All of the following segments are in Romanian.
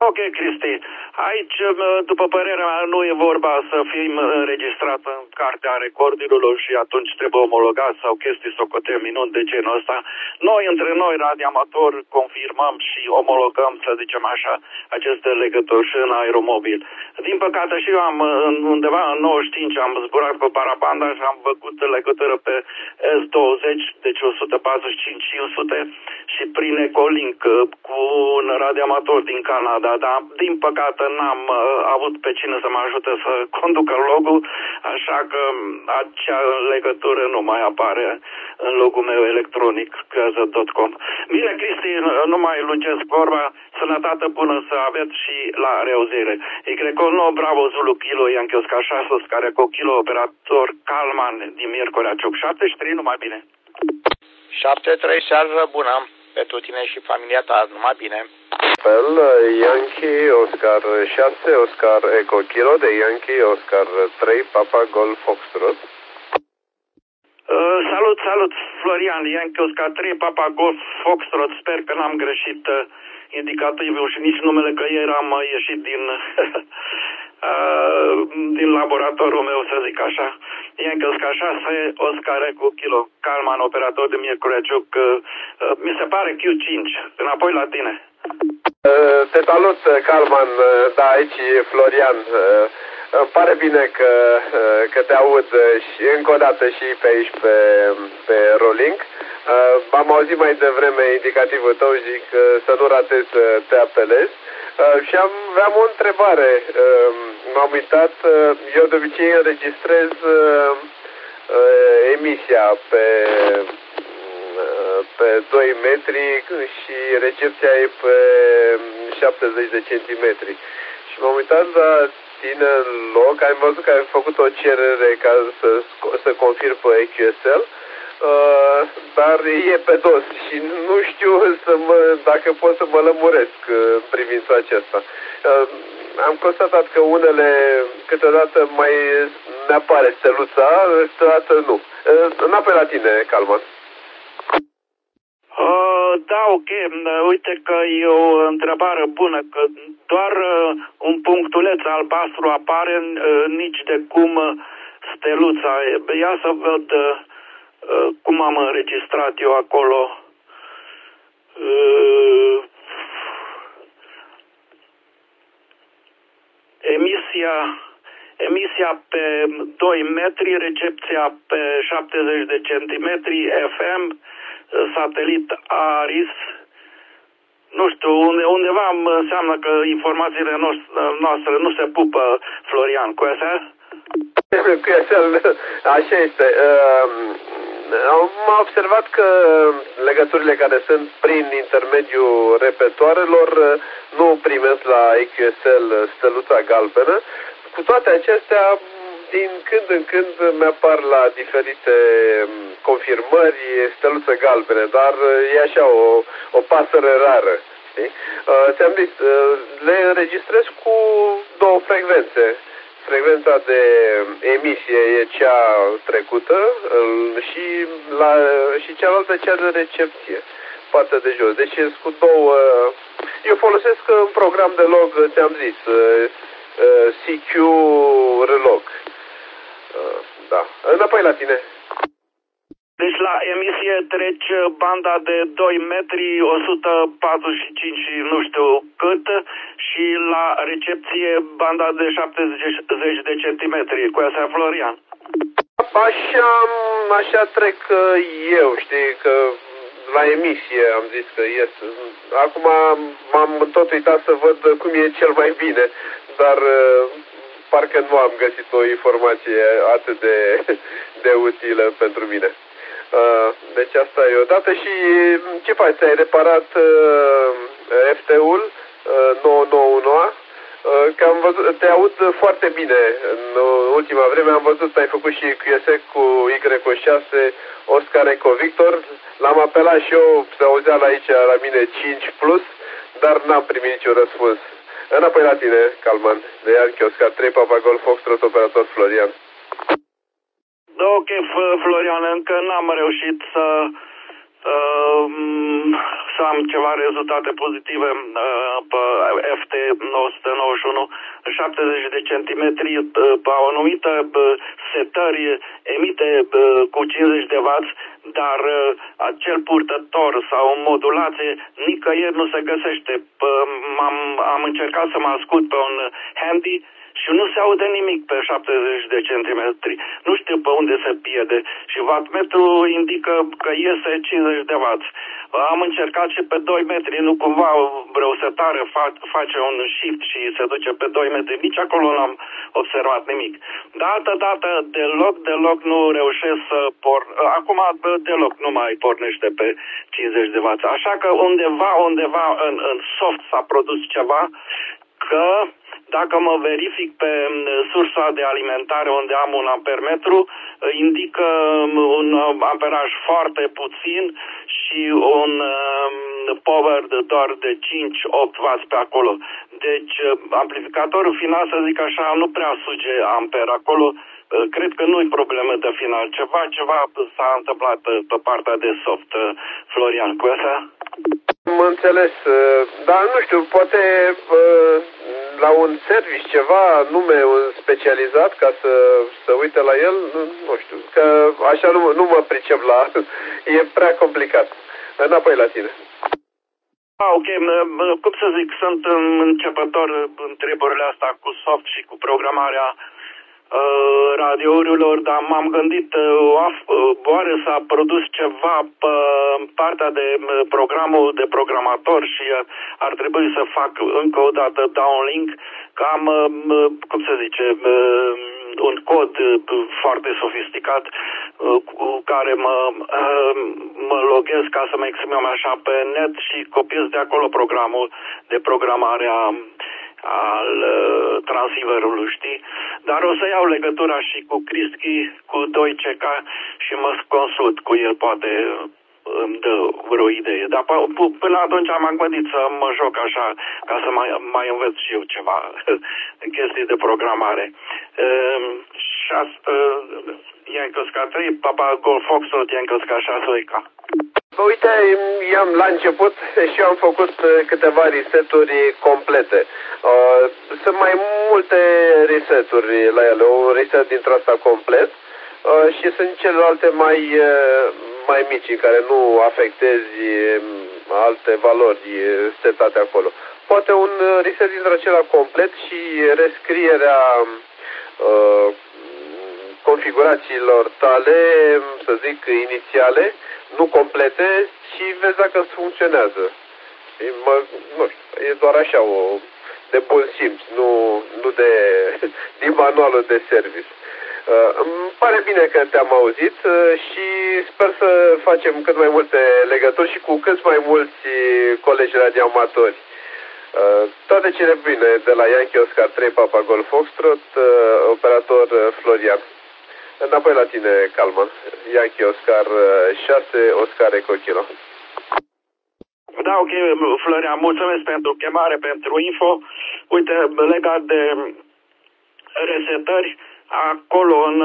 Ok, Cristi. Aici, după părerea mea, nu e vorba să fim înregistrat în cartea recordurilor și atunci trebuie omologat sau chestii socote minuni de genul ăsta. Noi, între noi, radioamatori, confirmăm și omologăm, să zicem așa, aceste legături și în aeromobil. Din păcate și eu undeva în 95 am zburat cu parabanda și am făcut legătură pe S20, deci 145-500 și prin Ecolink cu un radioamator din Canada, dar din păcate n-am avut pe cine să mă ajute să conducă logul, așa că acea legătură nu mai apare în logul meu electronic, gază.com. Bine, Cristi, nu mai lungesc vorba, sănătate bună să aveți și la reauzire. Y9 Bravo Zulu Kilo Yankee Oscar 6 Oscar Eco Kilo operator Calman din Miercurea Ciuc 73, numai bine. 73, seară bună pentru tine și familia ta, numai bine. Fel, Yankee Oscar 6 Oscar Eco Kilo de Yankee Oscar 3 Papa Golf Foxtrot. Salut, Florian, Yankee Oscar 3 Papa Golf Foxtrot, sper că n-am greșit indicativul și nici numele, că ieri am ieșit din laboratorul meu, să zic așa. Yankee Oscar 6 Oscar Eco Kilo Calman, operator de Miercurea Ciuc, mi se pare Q5, înapoi la tine. Te salut, Calman, da, aici e Florian. Îmi pare bine că te aud și încă o dată și pe aici pe Rolling. Am auzit mai devreme indicativul tău, zic să nu ratez, te apelez. Și aveam o întrebare. M-am uitat, eu de obicei înregistrez emisia pe 2 metri și recepția e pe 70 de centimetri. Și m-am uitat la tine în loc, am văzut că ai făcut o cerere ca să confirm pe EQSL, dar e pe dos și nu știu dacă pot să mă lămuresc în privința aceasta. Am constatat că unele câteodată mai ne apare steluța, câteodată nu. Înapoi la tine, Calman. Da, ok. Uite că e o întrebare bună, că doar un punctuleț albastru apare, nici de cum steluța. Ia să văd cum am înregistrat eu acolo. Emisia pe 2 metri, recepția pe 70 de centimetri, FM, satelit ARIS. Nu știu, undeva înseamnă că informațiile noastre nu se pupă, Florian, cu asta? Cu asta, așa este. Am observat că legăturile care sunt prin intermediul repetoarelor nu primesc la EQSL steluța galbenă. Cu toate acestea, din când în când mi-apar la diferite confirmări steluțe galbene, dar e așa o pasăre rară. Știi? Ți-am zis, le înregistrez cu două frecvențe. Frecvența de emisie e cea trecută și cealaltă cea de recepție, partea de jos. Deci cu două. Eu folosesc un program de log, ți-am zis, CQ Relog. Da. Înapoi la tine. Deci la emisie treci banda de 2 metri, 145 nu știu cât, și la recepție banda de 70 de centimetri. Cu asta, Florian? Așa trec eu, știi, că la emisie am zis că ies. Acum m-am tot uitat să văd cum e cel mai bine, dar parcă nu am găsit o informație atât de utilă pentru mine. Deci asta e o dată. Și ce faci? Ți-ai reparat FT-ul 991? Că am văzut, te aud foarte bine în ultima vreme, am văzut, ai făcut și QS cu Y6 Oscar Eco Victor, l-am apelat și eu, se auzea la aici la mine 5+, dar n-am primit niciun răspuns. Înapoi la tine, Calman, de Yankee Oscar 3 Papa Golf Foxtrot operator Florian. Ok, Florian, încă n-am reușit să am ceva rezultate pozitive pe FT 991, 70 de centimetri pe o anumită setări emite cu 50 de W, dar acel purtător sau modulație nicăieri nu se găsește. Am încercat să mă ascult pe un handy și nu se aude nimic pe 70 de centimetri. Nu știu pe unde se pierde. Și wattmetru indică că iese 50 de W. Am încercat și pe 2 metri, nu cumva vreo setare face un shift și se duce pe 2 metri. Nici acolo n-am observat nimic. De altă dată, deloc nu reușesc să acum deloc nu mai pornește pe 50 de W. Așa că undeva în soft s-a produs ceva, că dacă mă verific pe sursa de alimentare unde am un ampermetru, indică un amperaj foarte puțin și un power doar de 5-8 W pe acolo. Deci amplificatorul final, să zic așa, nu prea suge amper acolo. Cred că nu-i problemă de final. Ceva s-a întâmplat pe partea de soft. Florian, cu asta? Am înțeles, dar nu știu, poate la un service ceva nume specializat ca să uite la el, nu știu, că așa nu mă pricep e prea complicat. Înapoi la tine. Ok, cum să zic, sunt începător în treburile astea cu soft și cu programarea radiourilor, dar m-am gândit oare s-a produs ceva pe partea de programul de programator și ar trebui să fac încă o dată downlink, că am, cum se zice, un cod foarte sofisticat cu care mă loghez, ca să mă exprimăm așa, pe net și copiez de acolo programul de programare al transceiverului, știi? Dar o să iau legătura și cu Cristi, cu 2CK și mă consult cu el, poate îmi dă vreo idee. Dar până atunci am gândit să mă joc așa, ca să mai învăț și eu ceva în chestii de programare. Și asta, Iancăsca 3, Papa Golf Foxtrot, Iancăsca 6K. Uite, la început și eu am făcut câteva reseturi complete. Sunt mai multe reseturi la ele, un reset dintre asta complet și sunt celelalte mai mici în care nu afectezi alte valori setate acolo. Poate un reset dintre acela complet și rescrierea configurațiilor tale, să zic, inițiale, nu complete, și vezi dacă îți funcționează. Nu știu, e doar așa de bun simț, nu din manualul de service. Îmi pare bine că te-am auzit și sper să facem cât mai multe legături și cu cât mai mulți colegi radioamatori. Toate cele bine de la Yankee Oscar 3 Papa Golf Foxtrot, operator Florian. Înapoi la tine, Calman. Yankee Oscar 6, Oscar Eco Kilo. Da, ok, Florian, mulțumesc pentru chemare, pentru info. Uite, legat de resetări, acolo în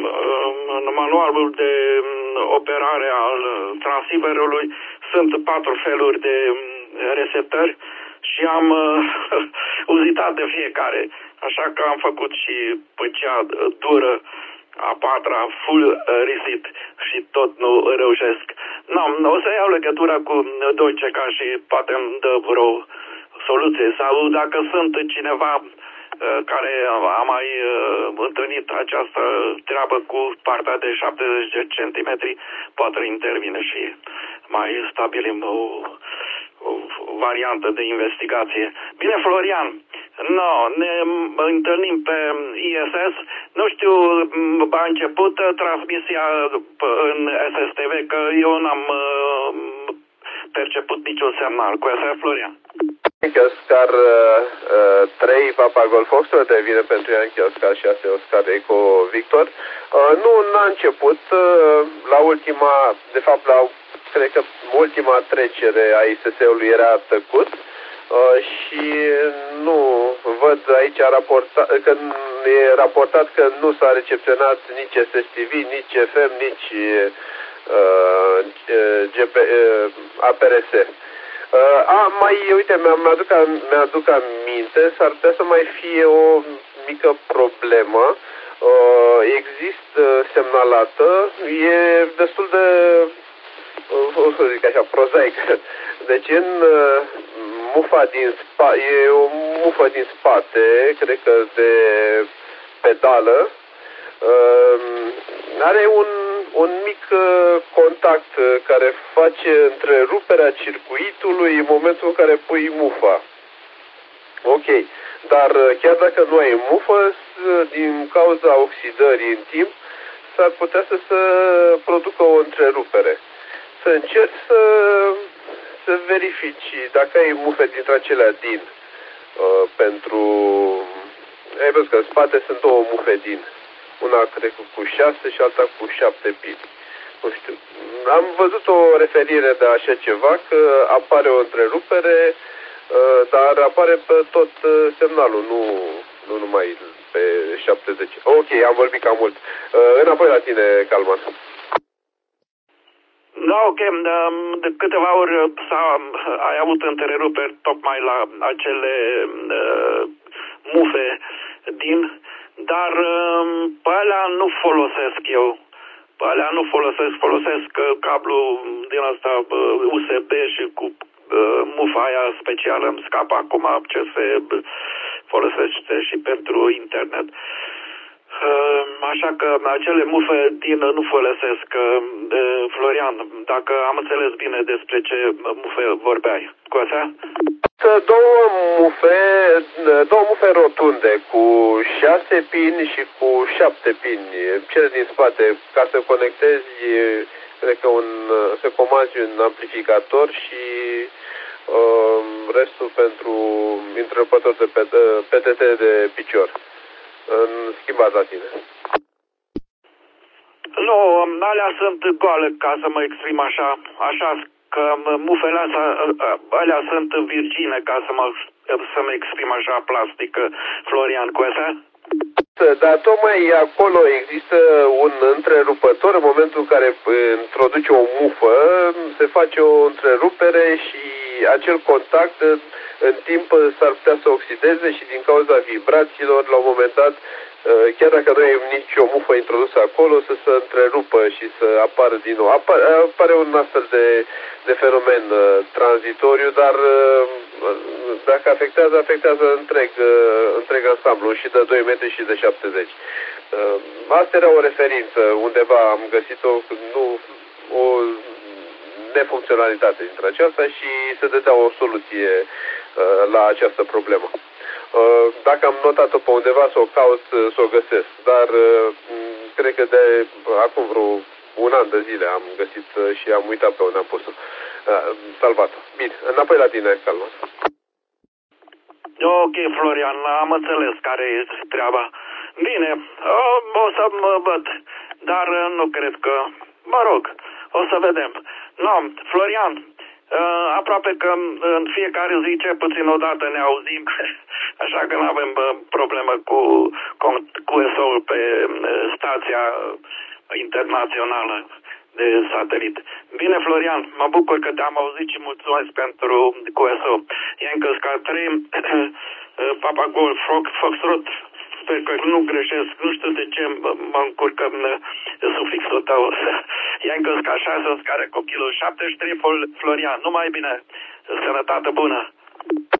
manualul de operare al transceiverului sunt 4 feluri de resetări și am uzitat de fiecare. Așa că am făcut și pe cea dură, a 4-a, full reset și tot nu reușesc. O să iau legătura cu 2CK și poate îmi dă vreo soluție. Sau dacă sunt cineva care a mai întâlnit această treabă cu partea de 70 de centimetri, poate intervine și mai stabilim o variantă de investigație. Bine, Florian, ne întâlnim pe ISS. Nu știu, a început transmisia în SSTV, că eu n-am perceput niciun semnal. Cu asta, Florian. Yankee Oscar 3 Papa Golf Foxtrot devine pentru Yankee Oscar 6 Oscar Eco Victor. Nu n-a început la ultima, de fapt cred că ultima trecere a ISS-ului era tăcut și nu văd aici că e raportat că nu s-a recepționat nici SSTV, nici FM, nici APRS. Uite, mi-aduc aminte, s-ar putea să mai fie o mică problemă. Există semnalată, e destul de, să zic așa, prozaică. Deci în mufa din e o mufă din spate, cred că de pedală, are un mic contact care face întreruperea circuitului în momentul în care pui mufa. Ok, dar chiar dacă nu ai mufă, din cauza oxidării în timp, s-ar putea să se producă o întrerupere. Să încerci să verifici dacă ai mufe dintre acelea din pentru... Ai văzut că în spate sunt două mufe din. Una cred cu 6 și alta cu 7 pini. Nu știu. Am văzut o referire de așa ceva, că apare o întrerupere, dar apare pe tot semnalul, nu numai pe 70. Ok, am vorbit cam mult. Înapoi la tine, Calman. Da, ok. De câteva ori ai avut întreruperi tocmai la acele mufe din, dar pe alea nu folosesc eu. Pe alea nu folosesc cablu din asta USB și cu mufa aia specială. Îmi scapă acum ce se folosește și pentru internet. Așa că acele mufe din nu folosesc. Florian, dacă am înțeles bine despre ce mufe vorbeai. Cu astea? Două mufe rotunde cu 6 pini și cu 7 pini. Cele din spate, ca să conectezi, cred că să comanzi un amplificator și restul pentru întrerupător de PTT de picior. Schimbat la tine. Nu, alea sunt goale, ca să mă exprim așa. Așa că mufele alea sunt virgine, ca să mă exprim așa plastic, Florian, cu astea? Dar tocmai acolo există un întrerupător. În momentul în care introduci o mufă, se face o întrerupere și acel contact în timp s-ar putea să oxideze și din cauza vibrațiilor, la un moment dat, chiar dacă nu ai nicio mufă introdusă acolo, să se întrerupă și să apară din nou. Apare un astfel de fenomen tranzitoriu, dar dacă afectează întreg ansamblu, și de 2 metri și de 70. Asta era o referință, undeva am găsit-o, o nefuncționalitate dintre aceasta și se dădea o soluție la această problemă. Dacă am notat-o pe undeva, să o caut, să o găsesc, dar cred că de acum vreo un an de zile am găsit și am uitat pe unde am pus-o. Salvat-o. Bine, înapoi la tine, Calma. Ok, Florian, am înțeles care e treaba. Bine, o să mă văd, dar nu cred că... Mă rog, o să vedem. No, Florian, aproape că în fiecare zi, cel puțin o dată, ne auzim, așa că nu avem problemă cu QSO-ul pe stația internațională de satelit. Bine, Florian, mă bucur că te-am auzit și mulțumesc pentru QSO. Yankee Oscar 3, Papa Golf, Foxtrot, sper că nu greșesc, nu știu de ce mă încurcă sufixul tău. Yankee Oscar 6, Oscar Eco Kilo 73, Florian, numai bine, sănătate bună!